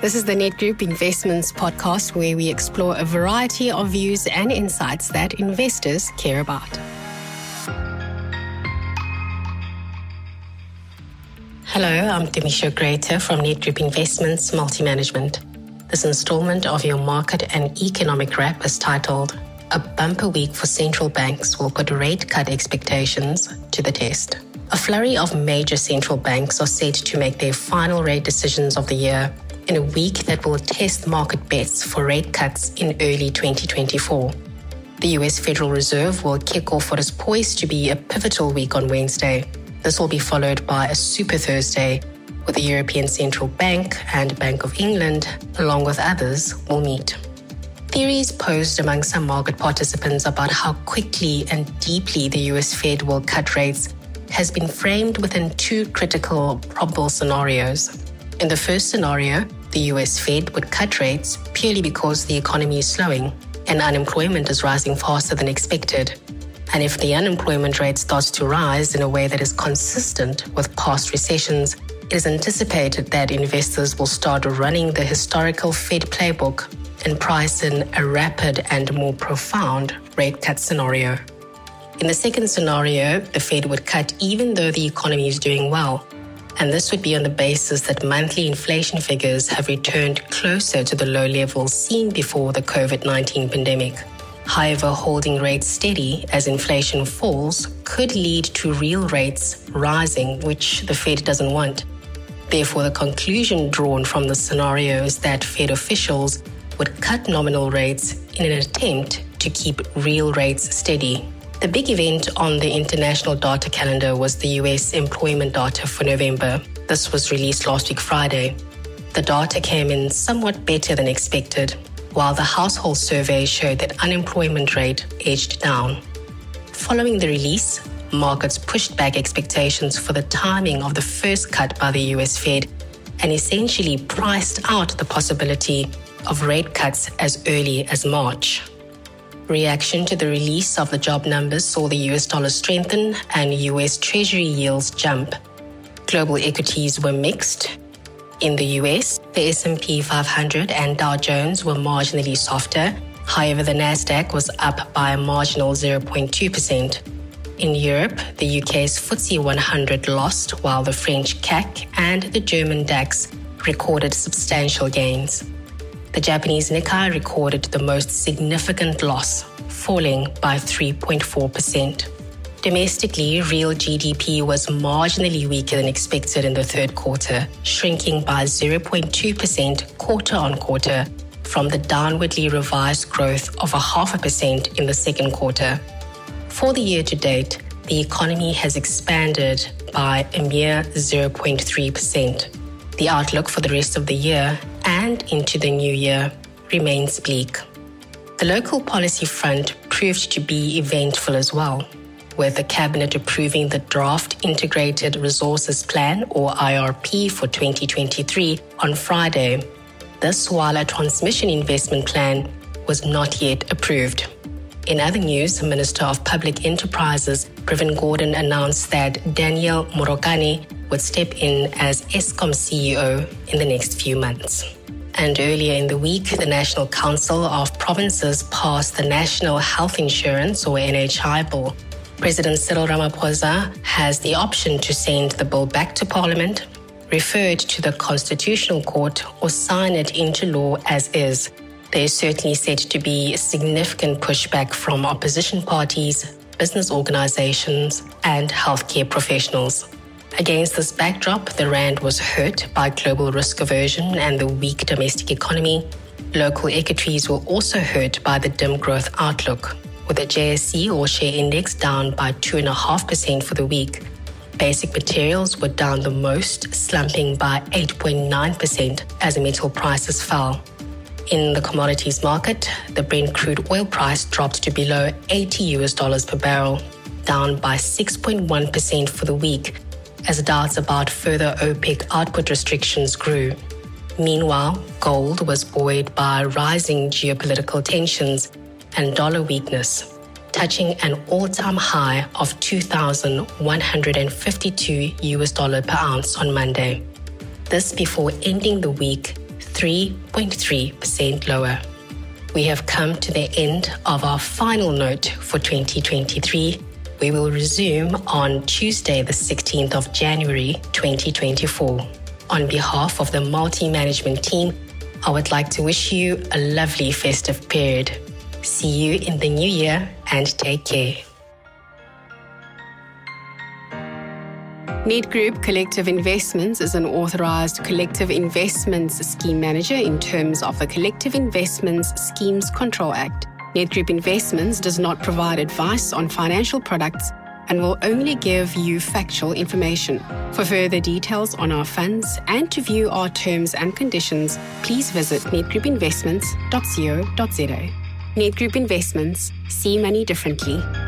This is the Net Group Investments podcast, where we explore a variety of views and insights that investors care about. Hello, I'm Demisha Greater from Net Group Investments Multi-Management. This installment of your market and economic wrap is titled, "A Bumper Week for Central Banks Will Put Rate Cut Expectations to the Test." A flurry of major central banks are set to make their final rate decisions of the year in a week that will test market bets for rate cuts in early 2024. The US Federal Reserve will kick off what is poised to be a pivotal week on Wednesday. This will be followed by a Super Thursday, where the European Central Bank and Bank of England, along with others, will meet. Theories posed among some market participants about how quickly and deeply the US Fed will cut rates has been framed within two critical probable scenarios. In the first scenario, the US Fed would cut rates purely because the economy is slowing and unemployment is rising faster than expected. And if the unemployment rate starts to rise in a way that is consistent with past recessions, it is anticipated that investors will start running the historical Fed playbook and price in a rapid and more profound rate cut scenario. In the second scenario, the Fed would cut even though the economy is doing well, and this would be on the basis that monthly inflation figures have returned closer to the low levels seen before the COVID-19 pandemic. However, holding rates steady as inflation falls could lead to real rates rising, which the Fed doesn't want. Therefore, the conclusion drawn from the scenario is that Fed officials would cut nominal rates in an attempt to keep real rates steady. The big event on the international data calendar was the US employment data for November. This was released last week Friday. The data came in somewhat better than expected, while the household survey showed that unemployment rate edged down. Following the release, markets pushed back expectations for the timing of the first cut by the US Fed and essentially priced out the possibility of rate cuts as early as March. Reaction to the release of the job numbers saw the US dollar strengthen and US Treasury yields jump. Global equities were mixed. In the US, the S&P 500 and Dow Jones were marginally softer. However, the Nasdaq was up by a marginal 0.2%. In Europe, the UK's FTSE 100 lost, while the French CAC and the German DAX recorded substantial gains. The Japanese Nikkei recorded the most significant loss, falling by 3.4%. Domestically, real GDP was marginally weaker than expected in the third quarter, shrinking by 0.2% quarter-on-quarter from the downwardly revised growth of 0.5% in the second quarter. For the year to date, the economy has expanded by a mere 0.3%. The outlook for the rest of the year and into the new year remains bleak. The local policy front proved to be eventful as well, with the Cabinet approving the Draft Integrated Resources Plan, or IRP, for 2023 on Friday. This while a transmission investment plan was not yet approved. In other news, the Minister of Public Enterprises, Pravin Gordhan, announced that Daniel Morokane would step in as Eskom CEO in the next few months. And earlier in the week, the National Council of Provinces passed the National Health Insurance, or NHI, bill. President Cyril Ramaphosa has the option to send the bill back to Parliament, refer it to the Constitutional Court, or sign it into law as is. There is certainly said to be significant pushback from opposition parties, business organizations, and healthcare professionals. Against this backdrop, the rand was hurt by global risk aversion and the weak domestic economy. Local equities were also hurt by the dim growth outlook, with the JSE, or share index, down by 2.5% for the week. Basic materials were down the most, slumping by 8.9% as metal prices fell. In the commodities market, the Brent crude oil price dropped to below $80 per barrel, down by 6.1% for the week, as doubts about further OPEC output restrictions grew. Meanwhile, gold was buoyed by rising geopolitical tensions and dollar weakness, touching an all-time high of $2,152 per ounce on Monday. This before ending the week 3.3% lower. We have come to the end of our final note for 2023. We will resume on Tuesday, the 16th of January, 2024. On behalf of the multi-management team, I would like to wish you a lovely festive period. See you in the new year and take care. Nedgroup Collective Investments is an authorized collective investments scheme manager in terms of the Collective Investments Schemes Control Act. Nedgroup Investments does not provide advice on financial products and will only give you factual information. For further details on our funds and to view our terms and conditions, please visit nedgroupinvestments.co.za. Nedgroup Investments, see money differently.